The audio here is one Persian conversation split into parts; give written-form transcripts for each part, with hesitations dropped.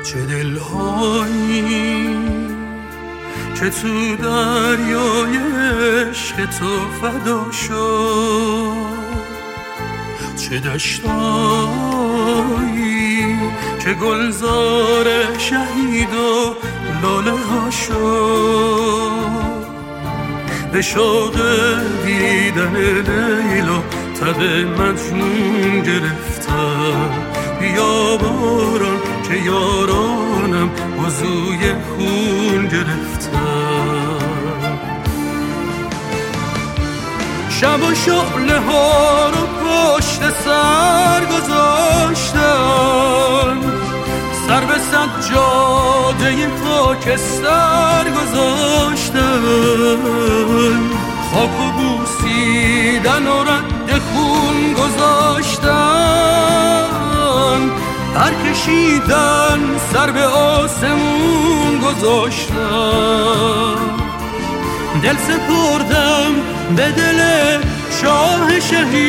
چه دلهایی که تو دریای عشق تو فدا شد، چه دشتایی که گلزار شهید و لاله ها شد. به شوق دیدن لیلا تب مجنون گرفتم، بیا باران که یارانم وضوی خون گرفتم. شب و شعله ها رو پشت سر گذاشتم، سر به سجاده خاکستر گذاشتم، خاک و بوسیدن و رد خون گذاشتم، پر کشیدن سر به آسمون گذاشتم. دل سپردم به دل شاه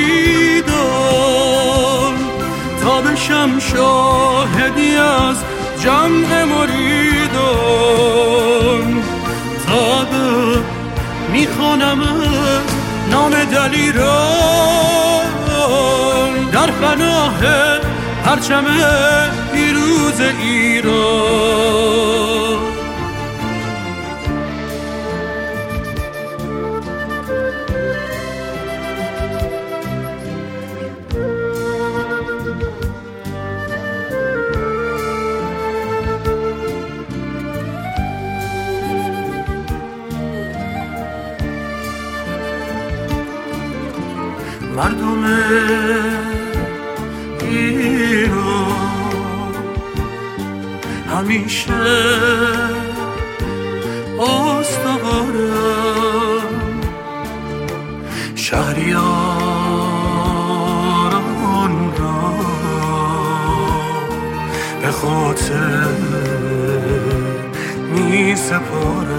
شهیدان تا بشم شاهدی از جمع مریدان. تا به میخوانم نام دلیران در پناه پرچم پیروز ایران. مردم ایران همیشه استوارم، شهریاران را به خاطر می سپارم.